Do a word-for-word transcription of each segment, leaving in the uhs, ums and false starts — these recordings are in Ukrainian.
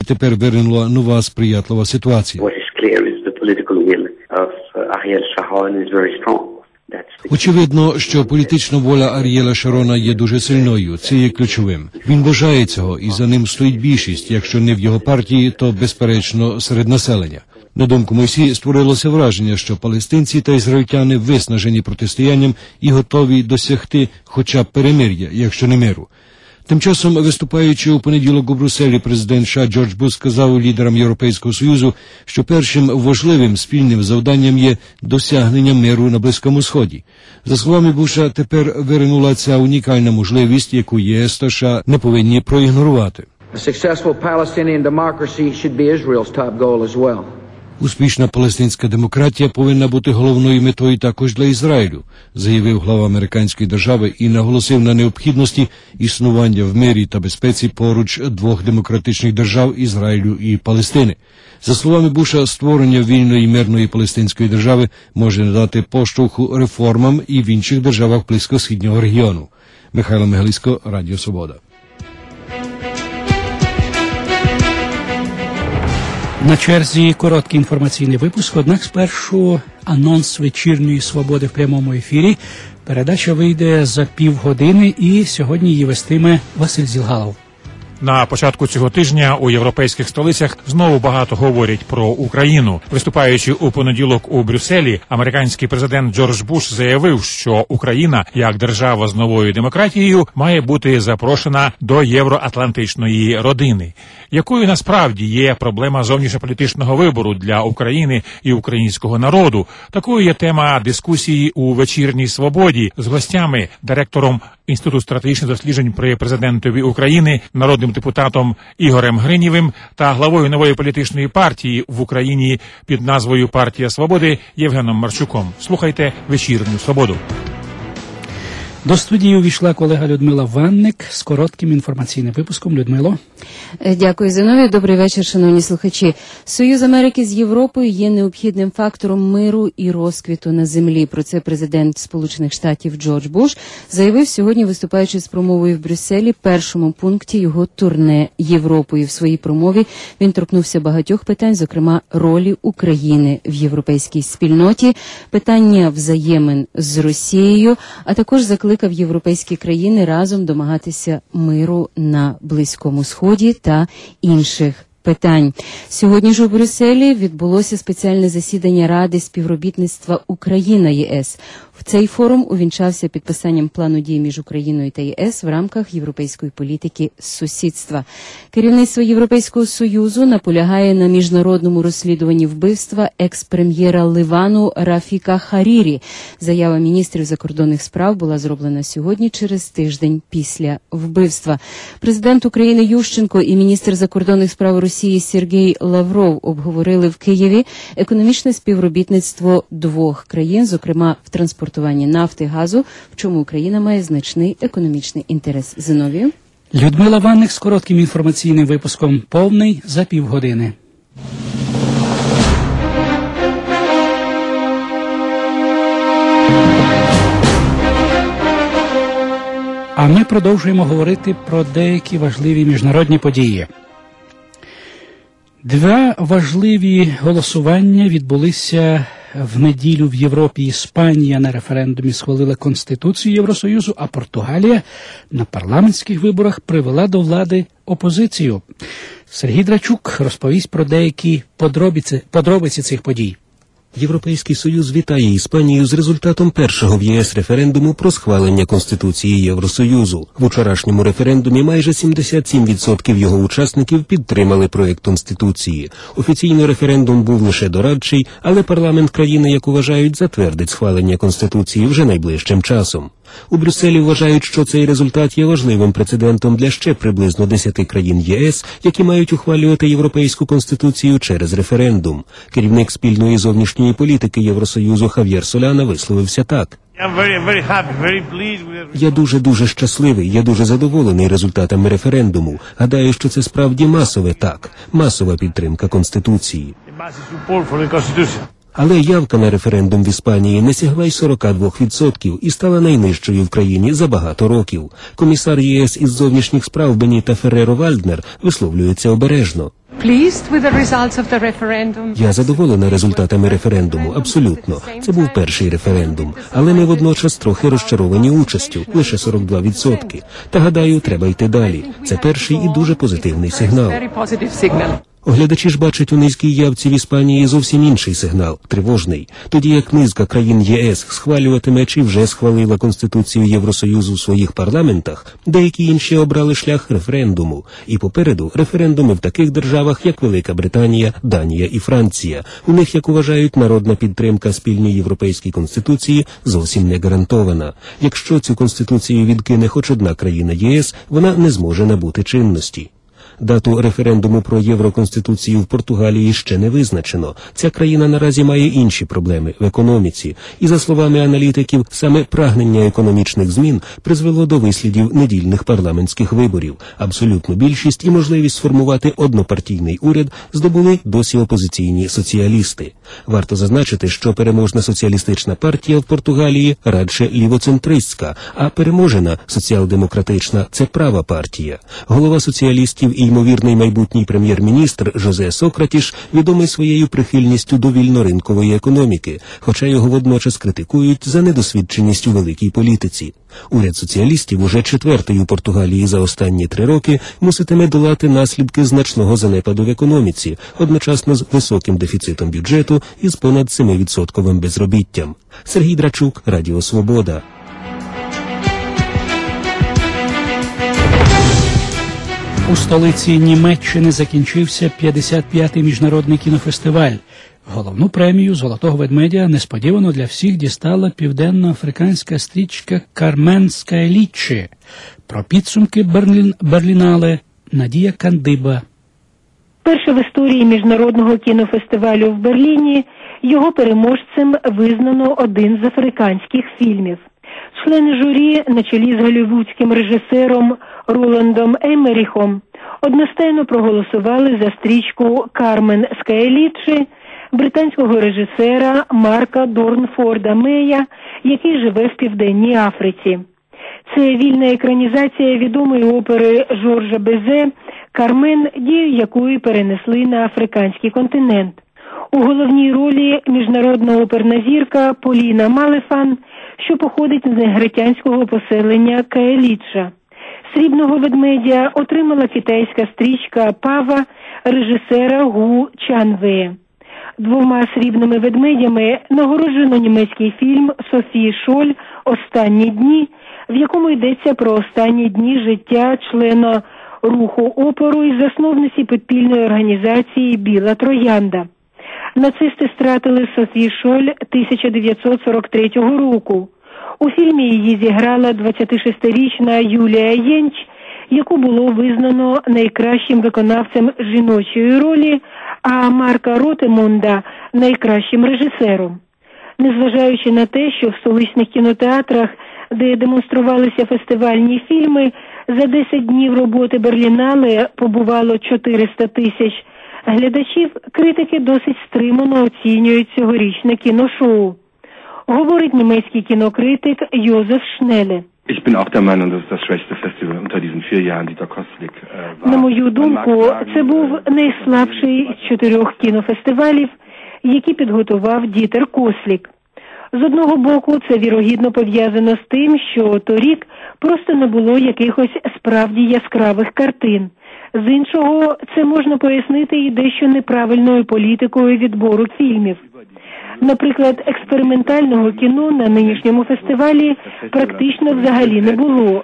тепер виринула нова сприятлива ситуація. Очевидно, що політична воля Ар'єла Шарона є дуже сильною, це є ключовим. Він бажає цього, і за ним стоїть більшість, якщо не в його партії, то, безперечно, серед населення. На думку Мойсі, створилося враження, що палестинці та ізраїльтяни виснажені протистоянням і готові досягти хоча б перемир'я, якщо не миру. Тим часом, виступаючи у понеділок у Брюсселі, президент США Джордж Буш сказав лідерам Європейського Союзу, що першим важливим спільним завданням є досягнення миру на Близькому Сході. За словами Буша, тепер виринула ця унікальна можливість, яку ЄС та США не повинні проігнорувати. Успішна палестинська демократія повинна бути головною метою також для Ізраїлю, заявив глава американської держави і наголосив на необхідності існування в мирі та безпеці поруч двох демократичних держав Ізраїлю і Палестини. За словами Буша, створення вільної мирної палестинської держави може надати поштовху реформам і в інших державах Близькосхідного регіону. Михайло Мигалисько, Радіо Свобода. На черзі короткий інформаційний випуск, однак спершу анонс вечірньої «Свободи» в прямому ефірі. Передача вийде за півгодини і сьогодні її вестиме Василь Зілгалов. На початку цього тижня у європейських столицях знову багато говорять про Україну. Виступаючи у понеділок у Брюсселі, американський президент Джордж Буш заявив, що Україна, як держава з новою демократією, має бути запрошена до євроатлантичної родини. Якою насправді є проблема зовнішньополітичного вибору для України і українського народу? Такою є тема дискусії у вечірній «Свободі» з гостями, директором Інституту стратегічних досліджень при президентові України, народним депутатом Ігорем Гринєвим та главою нової політичної партії в Україні під назвою «Партія Свободи» Євгеном Марчуком. Слухайте вечірню «Свободу». До студії увійшла колега Людмила Ванник з коротким інформаційним випуском. Людмило. Дякую, Зиновію. Добрий вечір, шановні слухачі. Союз Америки з Європою є необхідним фактором миру і розквіту на землі. Про це президент Сполучених Штатів Джордж Буш заявив сьогодні, виступаючи з промовою в Брюсселі, першому пункті його турне Європою. В своїй промові він торкнувся багатьох питань, зокрема ролі України в європейській спільноті, питання взаємин з Росією, а також закликав європейські країни разом домагатися миру на Близькому Сході та інших питань. Сьогодні ж у Брюсселі відбулося спеціальне засідання Ради співробітництва Україна-ЄС. В цей форум увінчався підписанням плану дій між Україною та ЄС в рамках європейської політики сусідства. Керівництво Європейського Союзу наполягає на міжнародному розслідуванні вбивства екс-прем'єра Ливану Рафіка Харірі. Заява міністрів закордонних справ була зроблена сьогодні через тиждень після вбивства. Президент України Ющенко і міністр закордонних справ Росії Сергій Лавров обговорили в Києві економічне співробітництво двох країн, зокрема в транспортуванні нафти, газу, в чому Україна має значний економічний інтерес. Зиновію. Людмила Ванник з коротким інформаційним випуском, повний за півгодини. А ми продовжуємо говорити про деякі важливі міжнародні події. Два важливі голосування відбулися в неділю в Європі. Іспанія на референдумі схвалила Конституцію Євросоюзу, а Португалія на парламентських виборах привела до влади опозицію. Сергій Драчук розповість про деякі подробиці, подробиці цих подій. Європейський Союз вітає Іспанію з результатом першого в ЄС референдуму про схвалення Конституції Євросоюзу. В учорашньому референдумі майже сімдесят сім відсотків його учасників підтримали проект Конституції. Офіційно референдум був лише дорадчий, але парламент країни, як вважають, затвердить схвалення Конституції вже найближчим часом. У Брюсселі вважають, що цей результат є важливим прецедентом для ще приблизно десяти країн ЄС, які мають ухвалювати Європейську Конституцію через референдум. Керівник спільної зовнішньої політики Євросоюзу Хав'єр Соляна висловився так. Я дуже-дуже щасливий, я дуже задоволений результатами референдуму. Гадаю, що це справді масове так, масова підтримка Конституції. Але явка на референдум в Іспанії не сягла й сорок два відсотки і стала найнижчою в країні за багато років. Комісар ЄС із зовнішніх справ Беніта Ферреро-Вальднер висловлюється обережно. Я задоволена результатами референдуму, абсолютно. Це був перший референдум. Але ми водночас трохи розчаровані участю, лише сорок два відсотки. Та, гадаю, треба йти далі. Це перший і дуже позитивний сигнал. Оглядачі ж бачать у низькій явці в Іспанії зовсім інший сигнал – тривожний. Тоді як низка країн ЄС схвалюватиме чи вже схвалила Конституцію Євросоюзу в своїх парламентах, деякі інші обрали шлях референдуму. І попереду референдуми в таких державах, як Велика Британія, Данія і Франція. У них, як вважають, народна підтримка спільній європейській конституції зовсім не гарантована. Якщо цю конституцію відкине хоч одна країна ЄС, вона не зможе набути чинності. Дату референдуму про Євроконституцію в Португалії ще не визначено. Ця країна наразі має інші проблеми в економіці. І, за словами аналітиків, саме прагнення економічних змін призвело до вислідів недільних парламентських виборів. Абсолютну більшість і можливість сформувати однопартійний уряд здобули досі опозиційні соціалісти. Варто зазначити, що переможна соціалістична партія в Португалії радше лівоцентристська, а переможена соціал-демократична – це права партія. Голова соціалістів і ймовірний майбутній прем'єр-міністр Жозе Сократіш відомий своєю прихильністю до вільноринкової економіки, хоча його водночас критикують за недосвідченість у великій політиці. Уряд соціалістів уже четвертий у Португалії за останні три роки муситиме долати наслідки значного занепаду в економіці, одночасно з високим дефіцитом бюджету і з понад семивідсотковим безробіттям. Сергій Драчук, Радіо Свобода. У столиці Німеччини закінчився п'ятдесят п'ятий міжнародний кінофестиваль. Головну премію «Золотого ведмедя» несподівано для всіх дістала південноафриканська стрічка «Кармен Скайліччі». Про підсумки Берлін... Берлінале Надія Кандиба. Перше в історії міжнародного кінофестивалю в Берліні його переможцем визнано один з африканських фільмів. Члени журі на чолі з голлівудським режисером Роландом Еммеріхом одностайно проголосували за стрічку «Кармен Скайліччі» британського режисера Марка Дорнфорда Мея, який живе в Південній Африці. Це вільна екранізація відомої опери Жоржа Безе «Кармен», дію якої перенесли на африканський континент. У головній ролі міжнародна оперна зірка Поліна Малефан, що походить з негритянського поселення Каеліча. Срібного ведмедя отримала китайська стрічка «Пава» режисера Гу Чанве. Двома срібними ведмедями нагороджено німецький фільм Софії Шоль «Останні дні», в якому йдеться про останні дні життя члена руху опору і засновниці підпільної організації «Біла троянда». Нацисти стратили Софі Шоль тисяча дев'ятсот сорок третього року. У фільмі її зіграла двадцятишестирічна Юлія Єнч, яку було визнано найкращим виконавцем жіночої ролі, а Марка Ротемунда – найкращим режисером. Незважаючи на те, що в столичних кінотеатрах, де демонструвалися фестивальні фільми, за десять днів роботи Берлінале побувало чотириста тисяч глядачів, критики досить стримано оцінюють цьогорічне кіношоу. Говорить німецький кінокритик Йозеф Шнеле. Ich bin auch der Meinung, dass es das schwächste Festival unter diesen vier Jahren, die der Kostlik war. На мою думку, це був найслабший з чотирьох кінофестивалів, які підготував Дітер Кослік. З одного боку, це вірогідно пов'язано з тим, що торік просто не було якихось справді яскравих картин. З іншого, це можна пояснити і дещо неправильною політикою відбору фільмів. Наприклад, експериментального кіно на нинішньому фестивалі практично взагалі не було,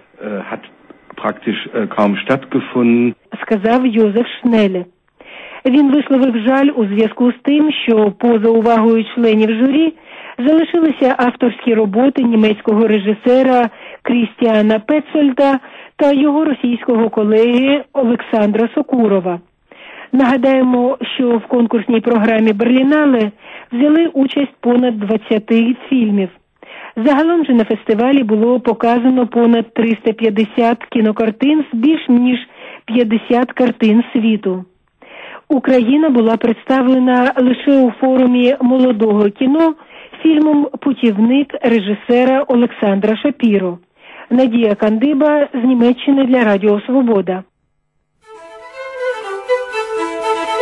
сказав Йозеф Шнеле. Він висловив жаль у зв'язку з тим, що поза увагою членів журі залишилися авторські роботи німецького режисера Крістіана Петцольда та його російського колеги Олександра Сокурова. Нагадаємо, що в конкурсній програмі Берлінале взяли участь понад двадцять фільмів. Загалом же на фестивалі було показано понад триста п'ятдесят кінокартин з більш ніж п'ятдесят картин світу. Україна була представлена лише у форумі молодого кіно фільмом «Путівник» режисера Олександра Шапіро. Надія Кандиба з Німеччини для Радіо Свобода.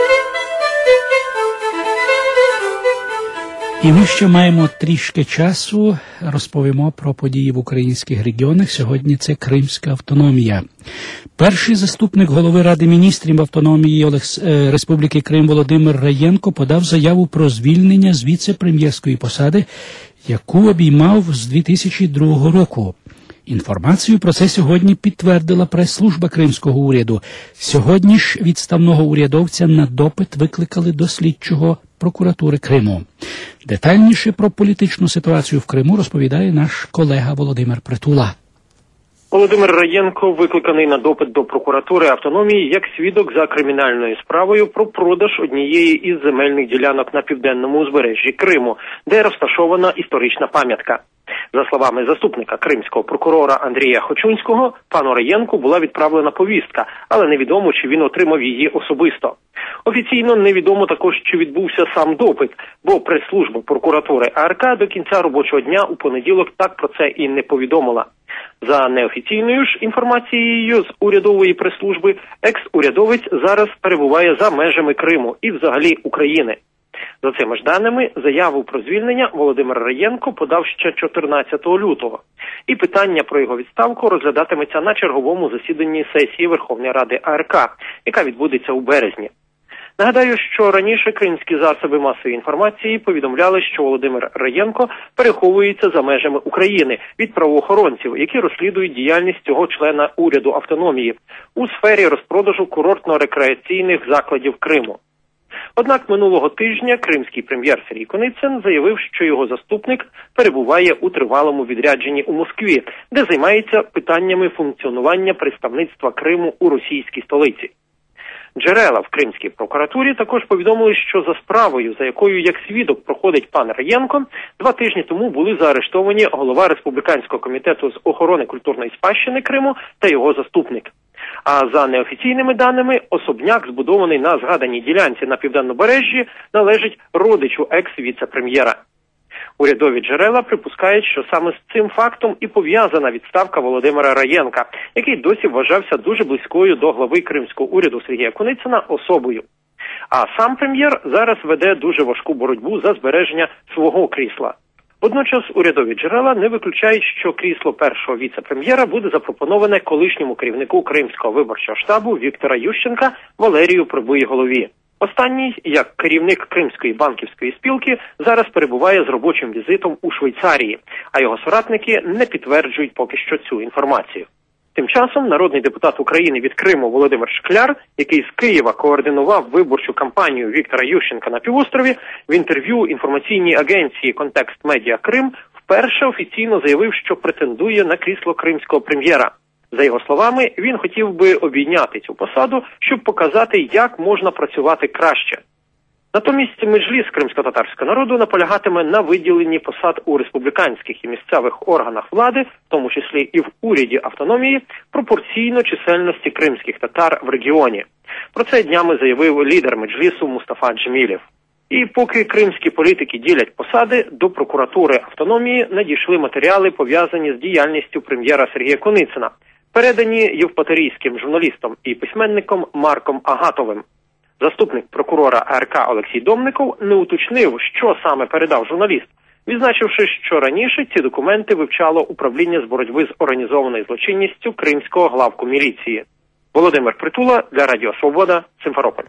І ми ще маємо трішки часу, розповімо про події в українських регіонах. Сьогодні це Кримська автономія. Перший заступник голови Ради міністрів автономії Олекс... Республіки Крим Володимир Раєнко подав заяву про звільнення з віце-прем'єрської посади, яку обіймав з дві тисячі другого року. Інформацію про це сьогодні підтвердила прес-служба кримського уряду. Сьогодні ж відставного урядовця на допит викликали до слідчого прокуратури Криму. Детальніше про політичну ситуацію в Криму розповідає наш колега Володимир Притула. Володимир Раєнко викликаний на допит до прокуратури автономії як свідок за кримінальною справою про продаж однієї із земельних ділянок на південному узбережжі Криму, де розташована історична пам'ятка. За словами заступника кримського прокурора Андрія Хочунського, пану Раєнку була відправлена повістка, але невідомо, чи він отримав її особисто. Офіційно невідомо також, чи відбувся сам допит, бо прес-служба прокуратури АРК до кінця робочого дня у понеділок так про це і не повідомила. За неофіційною ж інформацією з урядової прес-служби, екс-урядовець зараз перебуває за межами Криму і взагалі України. За цими ж даними, заяву про звільнення Володимир Раєнко подав ще чотирнадцятого лютого. І питання про його відставку розглядатиметься на черговому засіданні сесії Верховної Ради АРК, яка відбудеться у березні. Нагадаю, що раніше кримські засоби масової інформації повідомляли, що Володимир Раєнко переховується за межами України від правоохоронців, які розслідують діяльність цього члена уряду автономії у сфері розпродажу курортно-рекреаційних закладів Криму. Однак минулого тижня кримський прем'єр Сергій Коницин заявив, що його заступник перебуває у тривалому відрядженні у Москві, де займається питаннями функціонування представництва Криму у російській столиці. Джерела в кримській прокуратурі також повідомили, що за справою, за якою як свідок проходить пан Раєнко, два тижні тому були заарештовані голова Республіканського комітету з охорони культурної спадщини Криму та його заступник. А за неофіційними даними, особняк, збудований на згаданій ділянці на Південнобережжі, належить родичу екс-віце-прем'єра. Урядові джерела припускають, що саме з цим фактом і пов'язана відставка Володимира Раєнка, який досі вважався дуже близькою до глави кримського уряду Сергія Коницина особою. А сам прем'єр зараз веде дуже важку боротьбу за збереження свого крісла. Водночас урядові джерела не виключають, що крісло першого віце-прем'єра буде запропоноване колишньому керівнику Кримського виборчого штабу Віктора Ющенка Валерію Прибиголові. Останній, як керівник Кримської банківської спілки, зараз перебуває з робочим візитом у Швейцарії, а його соратники не підтверджують поки що цю інформацію. Тим часом народний депутат України від Криму Володимир Шкляр, який з Києва координував виборчу кампанію Віктора Ющенка на півострові, в інтерв'ю інформаційній агенції «Контекст Медіа Крим» вперше офіційно заявив, що претендує на крісло кримського прем'єра. За його словами, він хотів би обійняти цю посаду, щоб показати, як можна працювати краще. Натомість Меджліс кримсько-татарського народу наполягатиме на виділенні посад у республіканських і місцевих органах влади, в тому числі і в уряді автономії, пропорційно чисельності кримських татар в регіоні. Про це днями заявив лідер Меджлісу Мустафа Джемілєв. І поки кримські політики ділять посади, до прокуратури автономії надійшли матеріали, пов'язані з діяльністю прем'єра Сергія Коницина, передані євпаторійським журналістом і письменником Марком Агатовим. Заступник прокурора АРК Олексій Домников не уточнив, що саме передав журналіст, відзначивши, що раніше ці документи вивчало управління з боротьби з організованою злочинністю Кримського главку міліції. Володимир Притула для Радіо Свобода, Симферополь.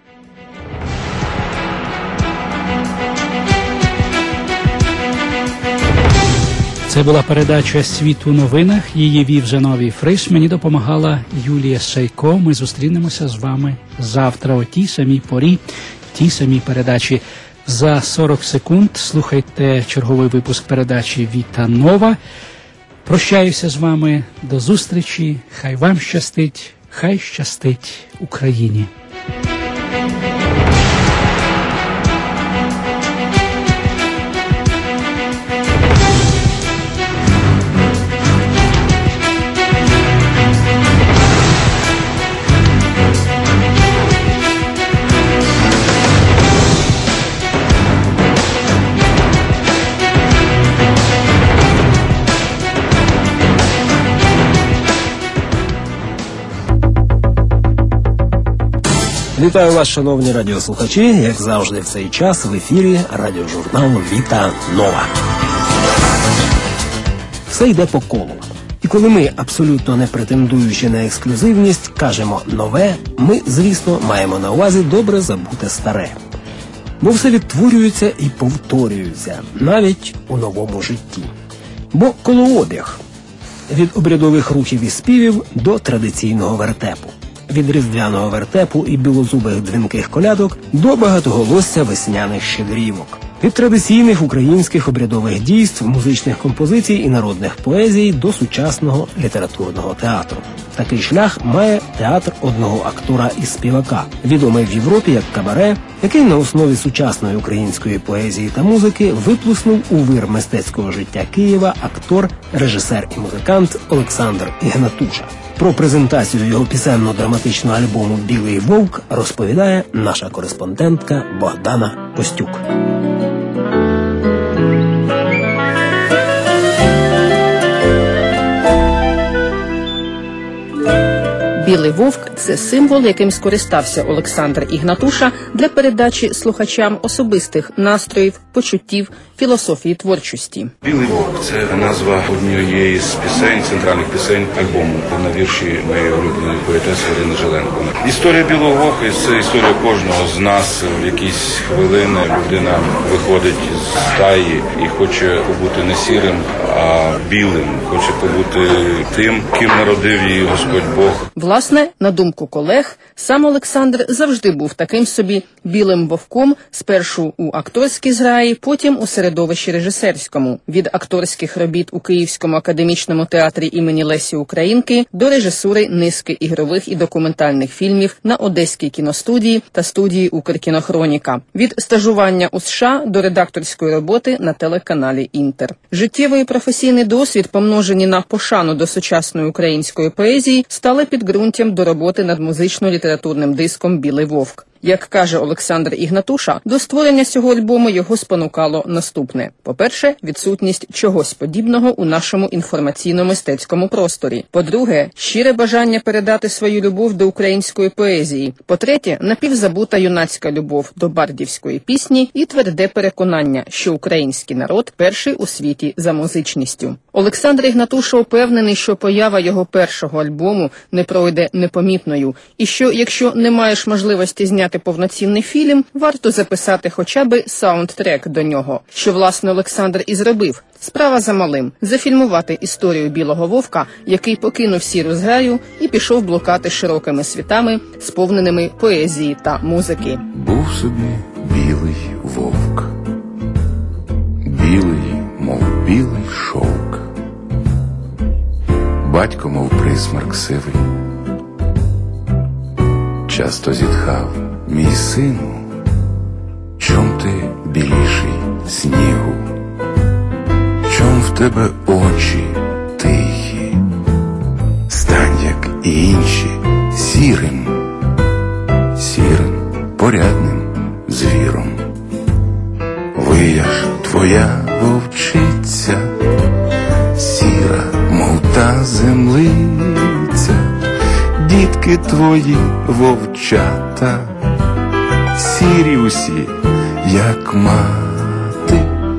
Це була передача «Світ у новинах». Її вів Зиновій Фриш. Мені допомагала Юлія Сайко. Ми зустрінемося з вами завтра о тій самій порі, тій самій передачі. За сорок секунд слухайте черговий випуск передачі «Віта Нова». Прощаюся з вами. До зустрічі. Хай вам щастить, хай щастить Україні. Вітаю вас, шановні радіослухачі. Як завжди в цей час в ефірі радіожурнал «Віта Нова». Все йде по колу. І коли ми, абсолютно не претендуючи на ексклюзивність, кажемо «нове», ми, звісно, маємо на увазі добре забуте старе. Бо все відтворюється і повторюється, навіть у новому житті. Бо колообіг. Від обрядових рухів і співів до традиційного вертепу. Від різдвяного вертепу і білозубих дзвінких колядок до багатоголосся весняних щедрівок. Від традиційних українських обрядових дійств, музичних композицій і народних поезій до сучасного літературного театру. Такий шлях має театр одного актора і співака, відомий в Європі як «Кабаре», який на основі сучасної української поезії та музики виплеснув у вир мистецького життя Києва актор, режисер і музикант Олександр Ігнатуша. Про презентацію його пісенно-драматичного альбому «Білий вовк» розповідає наша кореспондентка Богдана Костюк. Білий вовк – це символ, яким скористався Олександр Ігнатуша для передачі слухачам особистих настроїв, почуттів, філософії творчості. Білий вовк – це назва однієї з пісень, центральних пісень альбому на вірші моєї улюбленої поетеси Ірини Желенко. Історія білого вовка – це історія кожного з нас. В якісь хвилини людина виходить з стаї і хоче побути не сірим, а білим. Хоче побути тим, ким народив її Господь Бог. Власне, на думку колег, сам Олександр завжди був таким собі білим вовком, спершу у акторській зграї, потім у середовищі режисерському. Від акторських робіт у Київському академічному театрі імені Лесі Українки до режисури низки ігрових і документальних фільмів на Одеській кіностудії та студії «Укркінохроніка». Від стажування у США до редакторської роботи на телеканалі «Інтер». Життєвий і професійний досвід, помножені на пошану до сучасної української поезії, стали підґрунтям до роботи над музично-літературним диском «Білий вовк». Як каже Олександр Ігнатуша, до створення цього альбому його спонукало наступне. По-перше, відсутність чогось подібного у нашому інформаційно-мистецькому просторі. По-друге, щире бажання передати свою любов до української поезії. По-третє, напівзабута юнацька любов до бардівської пісні і тверде переконання, що український народ перший у світі за музичністю. Олександр Ігнатуша упевнений, що поява його першого альбому не пройде непомітною, і що, якщо не маєш можливості зняти повноцінний фільм, варто записати хоча б саундтрек до нього, що, власне, Олександр і зробив. Справа за малим – зафільмувати історію білого вовка, який покинув сіру зграю і пішов блукати широкими світами, сповненими поезії та музики. Був собі білий вовк, білий, мов білий шовк, батько, мов присмерк сивий, часто зітхав: мій сину, чом ти біліший снігу, чом в тебе очі тихі, стань, як і інші, сірим, сірим, порядним звіром. Вияж твоя вовчиця, сіра, мов та землиця, дітки твої вовчата, сірі усі, як мати.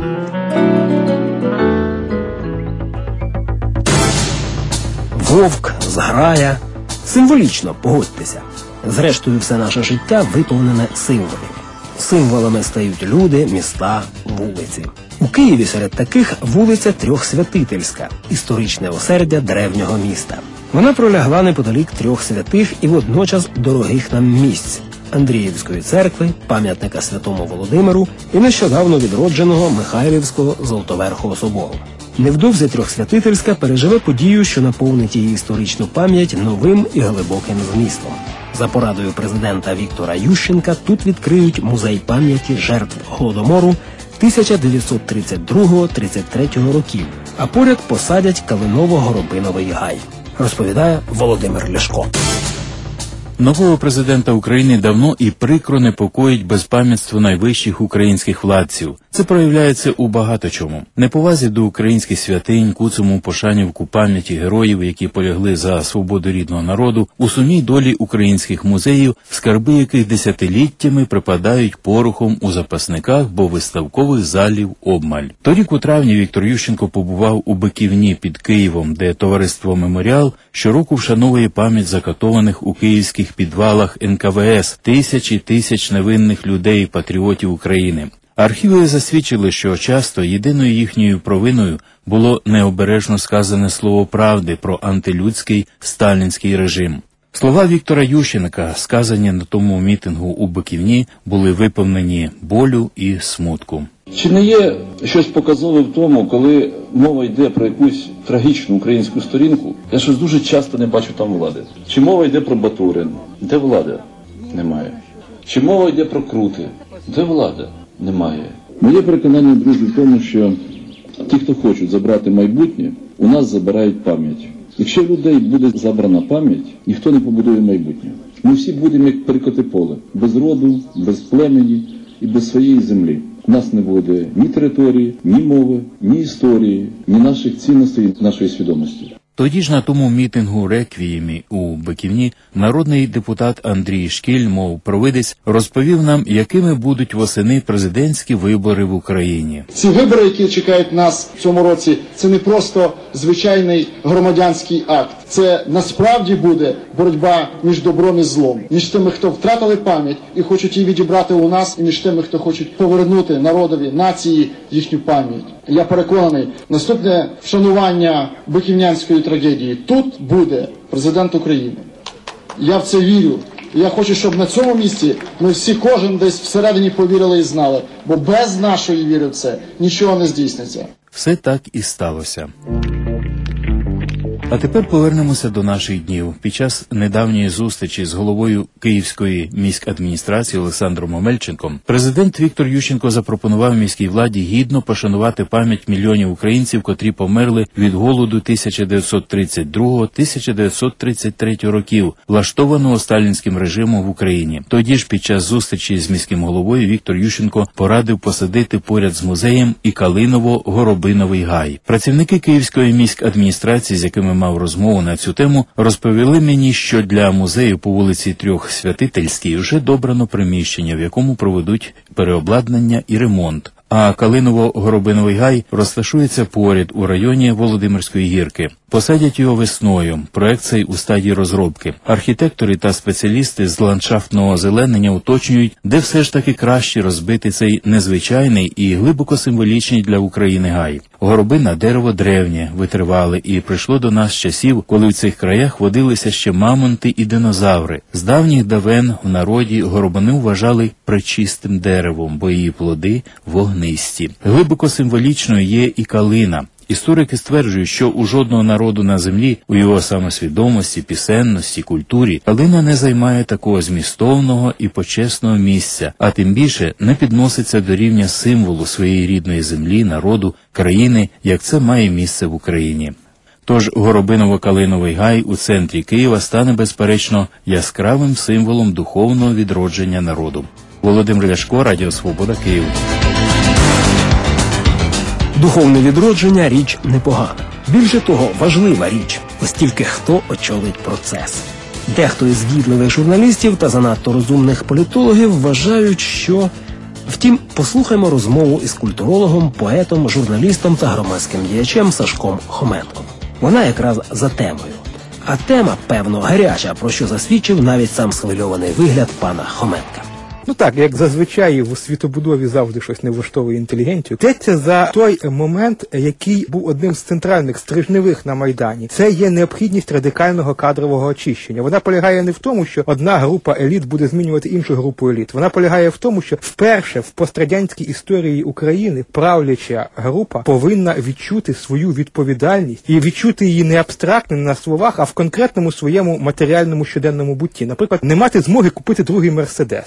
Вовк, зграя. Символічно, погодьтеся. Зрештою, все наше життя виповнене символів. Символами стають люди, міста, вулиці. У Києві серед таких вулиця Трьохсвятительська, історичне осердя древнього міста. Вона пролягла неподалік трьох святих і водночас дорогих нам місць – Андріївської церкви, пам'ятника Святому Володимиру і нещодавно відродженого Михайлівського Золотоверхого собору. Невдовзі Трьохсвятительська переживе подію, що наповнить її історичну пам'ять новим і глибоким змістом. За порадою президента Віктора Ющенка тут відкриють музей пам'яті жертв Голодомору тисяча дев'ятсот тридцять другого - тридцять третього років, а поряд посадять калиново-горобиновий гай, розповідає Володимир Ляшко. Нового президента України давно і прикро непокоїть безпам'ятство найвищих українських владців. Це проявляється у багато чому. Неповазі до українських святинь, куцому пошанівку пам'яті героїв, які полягли за свободу рідного народу, у сумній долі українських музеїв, скарби яких десятиліттями припадають порохом у запасниках, бо виставкових залів обмаль. Торік у травні Віктор Ющенко побував у Биківні під Києвом, де товариство «Меморіал» щороку вшановує пам'ять закатованих у київських підвалах ен ка ве ес тисячі тисяч невинних людей, патріотів України. Архіви засвідчили, що часто єдиною їхньою провиною було необережно сказане слово правди про антилюдський сталінський режим. Слова Віктора Ющенка, сказані на тому мітингу у Биківні, були виповнені болю і смутку. Чи не є щось показове в тому, коли мова йде про якусь трагічну українську сторінку? Я щось дуже часто не бачу там влади. Чи мова йде про Батурин? Де влада? Немає. Чи мова йде про Крути? Де влада? Немає. Моє переконання, друзі, в тому, що ті, хто хочуть забрати майбутнє, у нас забирають пам'ять. Якщо в людей буде забрана пам'ять, ніхто не побудує майбутнє. Ми всі будемо як перекоти поле, без роду, без племені і без своєї землі. У нас не буде ні території, ні мови, ні історії, ні наших цінностей, нашої свідомості. Тоді ж на тому мітингу реквіємі у Биківні народний депутат Андрій Шкіль, мов провидець, розповів нам, якими будуть восени президентські вибори в Україні. Ці вибори, які чекають нас в цьому році, це не просто звичайний громадянський акт. Це насправді буде боротьба між добром і злом, між тими, хто втратили пам'ять і хочуть її відібрати у нас, і між тими, хто хочуть повернути народові, нації їхню пам'ять. Я переконаний, наступне вшанування биківнянської трагедії тут буде президент України. Я в це вірю. Я хочу, щоб на цьому місці ми всі, кожен десь всередині повірили і знали, бо без нашої віри в це нічого не здійсниться. Все так і сталося. А тепер повернемося до наших днів. Під час недавньої зустрічі з головою Київської міськадміністрації Олександром Омельченком президент Віктор Ющенко запропонував міській владі гідно пошанувати пам'ять мільйонів українців, котрі померли від голоду тисяча дев'ятсот тридцять другого - тисяча дев'ятсот тридцять третього років, влаштованого сталінським режимом в Україні. Тоді ж під час зустрічі з міським головою Віктор Ющенко порадив посадити поряд з музеєм і Калиново-Горобиновий гай. Працівники Київської міськадміністрації, з якими мав розмову на цю тему, розповіли мені, що для музею по вулиці Трьох Святительській вже добрано приміщення, в якому проведуть переобладнання і ремонт. А Калиново-Горобиновий гай розташується поряд у районі Володимирської гірки. Посадять його весною. Проект цей у стадії розробки. Архітектори та спеціалісти з ландшафтного озеленення уточнюють, де все ж таки краще розбити цей незвичайний і глибоко символічний для України гай. Горобина – дерево древнє, витривале і прийшло до нас з часів, коли в цих краях водилися ще мамонти і динозаври. З давніх давен в народі горобину вважали пречистим деревом, бо її плоди вогнисті. Глибоко символічною є і калина. Історики стверджують, що у жодного народу на землі, у його самосвідомості, пісенності, культурі, калина не займає такого змістовного і почесного місця, а тим більше не підноситься до рівня символу своєї рідної землі, народу, країни, як це має місце в Україні. Тож Горобиново-Калиновий гай у центрі Києва стане, безперечно, яскравим символом духовного відродження народу. Володимир Ляшко, Радіо Свобода, Київ. Духовне відродження – річ непогана. Більше того, важлива річ, ось тільки хто очолить процес. Дехто із в'їдливих журналістів та занадто розумних політологів вважають, що... Втім, послухаймо розмову із культурологом, поетом, журналістом та громадським діячем Сашком Хоменком. Вона якраз за темою. А тема, певно, гаряча, про що засвідчив навіть сам схвильований вигляд пана Хоменка. Ну так, як зазвичай в світобудові завжди щось не влаштовує інтелігенцію. Йдеться за той момент, який був одним з центральних стрижневих на Майдані. Це є необхідність радикального кадрового очищення. Вона полягає не в тому, що одна група еліт буде змінювати іншу групу еліт. Вона полягає в тому, що вперше в пострадянській історії України правляча група повинна відчути свою відповідальність і відчути її не абстрактно, не на словах, а в конкретному своєму матеріальному щоденному бутті. Наприклад, не мати змоги купити другий Мерседес. І от, власне,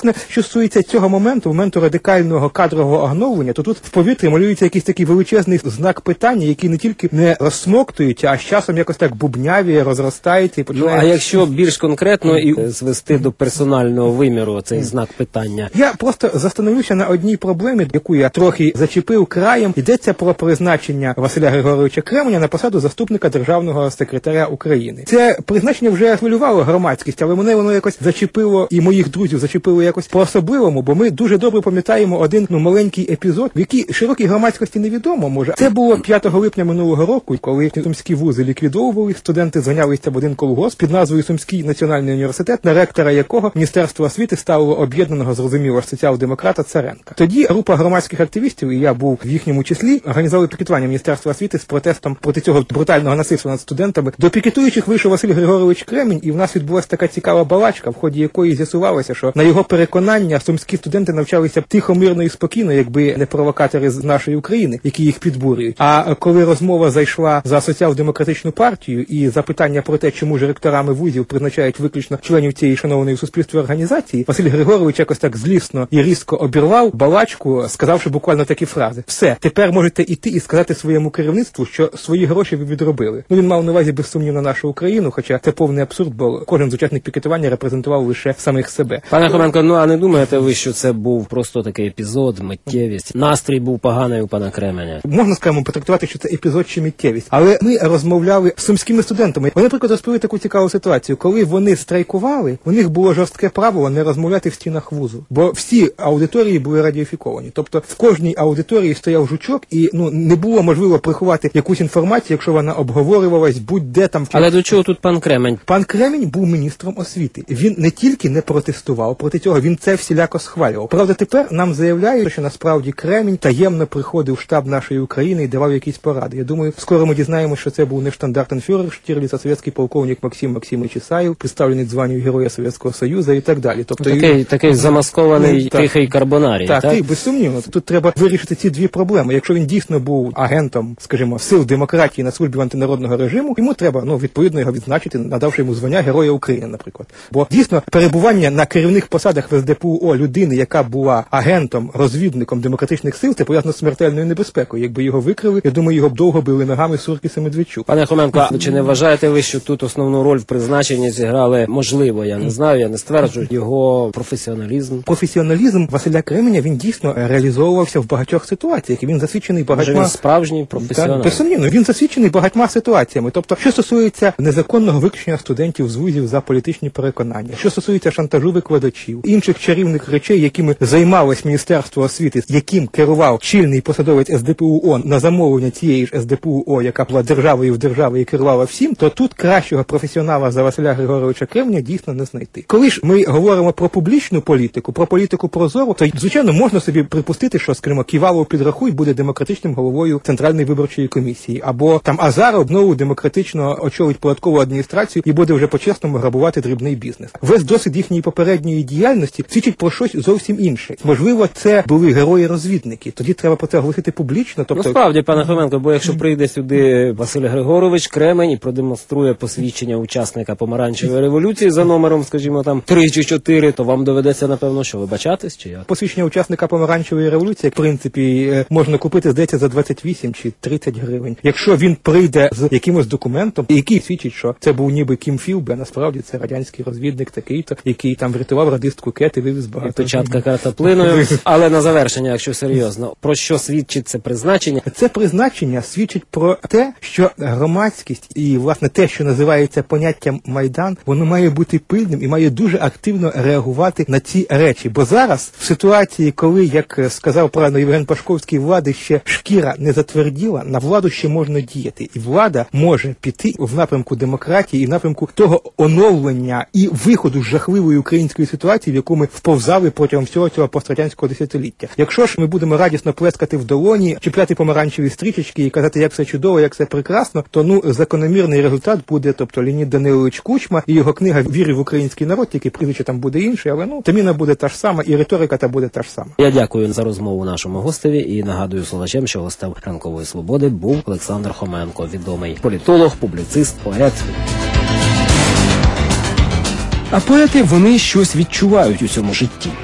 власне, що стосується цього моменту, моменту радикального кадрового оновлення, то тут в повітрі малюється якийсь такий величезний знак питання, який не тільки не розсмоктується, а з часом якось так бубнявіє, розростається і починає... Ну, а якщо більш конкретно і звести до персонального виміру цей знак питання? Я просто застановився на одній проблемі, яку я трохи зачепив краєм. Йдеться про призначення Василя Григоровича Кременя на посаду заступника державного секретаря України. Це призначення вже хвилювало громадськість, але мене воно якось зачепило, і моїх друзів зачепило якось по-особливому, бо ми дуже добре пам'ятаємо один ну, маленький епізод, в який широкій громадськості невідомо, може. Це було п'ятого липня минулого року, коли сумські вузи ліквідовували, студенти зайнялися в один колгосп під назвою Сумський національний університет, на ректора якого Міністерство освіти ставило об'єднаного, зрозуміло, соціал-демократа Царенка. Тоді група громадських активістів, і я був в їхньому числі, організували пікетування Міністерства освіти з протестом проти цього брутального насильства над студентами. До пікетуючих вийшов Василь Григорович Кремінь, і в нас відбулася така цікава балачка, в ході якої з'ясувалося, що на його переконання сумські студенти навчалися тихо, мирно і спокійно, якби не провокатори з нашої України, які їх підбурюють. А коли розмова зайшла за соціал-демократичну партію і запитання про те, чому ж ректорами вузів призначають виключно членів цієї шанованої в суспільстві організації, Василь Григорович якось так злісно і різко обірвав балачку, сказавши буквально такі фрази: «Все, тепер можете іти і сказати своєму керівництву, що свої гроші ви відробили». Ну, він мав на увазі безсумнівно нашу Україну, хоча це повний абсурд, бо кожен з учасників пікетування репрезентував лише самих себе. Пане Хоменко, ну а не думаєте ви, що це був просто такий епізод, миттєвість? Настрій був поганий у пана Кременя? Можна, скажімо, потрактувати, що це епізод чи миттєвість. Але ми розмовляли з сумськими студентами. Вони, наприклад, розповіли таку цікаву ситуацію. Коли вони страйкували, у них було жорстке правило не розмовляти в стінах вузу. Бо всі аудиторії були радіофіковані. Тобто в кожній аудиторії стояв жучок, і ну не було можливо приховати якусь інформацію, якщо вона обговорювалась будь-де там. Але до чого тут пан Кремень? Пан Кремень був міністром освіти. Він не тільки не протестував проти цього, він це всіляко схвалював. Правда, тепер нам заявляють, що насправді Кремень таємно приходив в штаб нашої України і давав якісь поради. Я думаю, скоро ми дізнаємося, що це був не штандартенфюрер Штірліц, а совєтський полковник Максим Максимович Ісаєв, представлений званню Героя Совєтського Союзу і так далі. Тобто такий, і... такий замаскований так, тихий карбонарій, так? Так, так, безсумнівно. Тут треба вирішити ці дві проблеми. Якщо він дійсно був агентом, скажімо, сил демократії на службі антинародного режиму, йому треба, ну, відповідно його відзначити, надавши йому звання Героя України, наприклад. Бо дійсно перебування на керівних посадах в ес де пе у о людини, яка була агентом, розвідником демократичних сил, це пов'язано з смертельною небезпекою. Якби його викрили, я думаю, його б довго били ногами Суркіс і Медведчук. Пане Хоменко, чи не вважаєте ви, що тут основну роль в призначенні зіграли, можливо, я не знаю, я не стверджую, його професіоналізм? Професіоналізм Василя Кременя, він дійсно реалізовувався в багатьох ситуаціях, і він засвідчений багатьма... Може, він справжній професіонал? Безсумнівно, він засвідчений багатьма ситуаціями. Тобто, що стосується незаконного виключення студентів з вузів за політичні переконання, що стосується шантажу викладачів, інших чарівних речей, якими займалось Міністерство освіти, яким керував чільний посадовець ес де пе у о на замовлення цієї ж ес де пе у о, яка була державою в державі і керувала всім, то тут кращого професіонала за Василя Григоровича Кременя дійсно не знайти. Коли ж ми говоримо про публічну політику, про політику прозору, то, звичайно, можна собі припустити, що, скажімо, Ківалов підрахуй буде демократичним головою Центральної виборчої комісії, або там Азаров знову демократично очолить податкову адміністрацію і буде вже по-чесному грабувати дрібний бізнес. Весь досвід їхньої попередньої діяльності свідчить про щось зовсім інше. Можливо, це були герої-розвідники. Тоді треба про це оголосити публічно. Тобто... Ну, справді, пане Хоменко, бо якщо прийде сюди Василь Григорович Кремень і продемонструє посвідчення учасника помаранчевої революції за номером, скажімо, там три чи чотири, то вам доведеться, напевно, що вибачатись, чи як? Посвідчення учасника помаранчевої революції, в принципі, можна купити, здається, за двадцять вісім чи тридцять гривень. Якщо він прийде з якимось документом, який свідчить, що це був ніби Кім Філбе, насправді це радянський розвідник такий-то, який там врятував радистку Кет і вивіз багато. Печатка картоплиною. Але на завершення, якщо серйозно, про що свідчить це призначення? Це призначення свідчить про те, що громадськість і, власне, те, що називається поняттям Майдан, воно має бути пильним і має дуже активно реагувати на ці речі. Бо зараз, в ситуації, коли, як сказав правильно Євген Пашковський, влади ще шкіра не затверділа, на владу ще можна діяти. І влада може піти в напрямку демократії і в напрямку того оновлення і виходу з жахливої української ситуації, в яку ми вповзали протягом всього цього пострадянського десятиліття. Якщо ж ми будемо радісно плескати в долоні, чіпляти помаранчеві стрічечки і казати, як все чудово, як все прекрасно, то, ну, закономірний результат буде, тобто, Леонід Данилович Кучма і його книга «Віри в український народ», тільки прізвище там буде інше, але, ну, терміна буде та ж сама, і риторика та буде та ж сама. Я дякую за розмову нашому гостеві і нагадую слухачам, що гостем «Ранкової свободи» був Олександр Хоменко, відомий політолог, публіцист, поет. А поети, вони щось відчувають у цьому житті.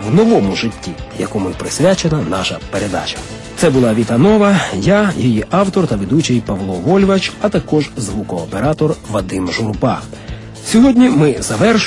в новому житті, якому й присвячена наша передача. Це була Віта Нова, я, її автор та ведучий Павло Вольвач, а також звукооператор Вадим Журба. Сьогодні ми завершуємо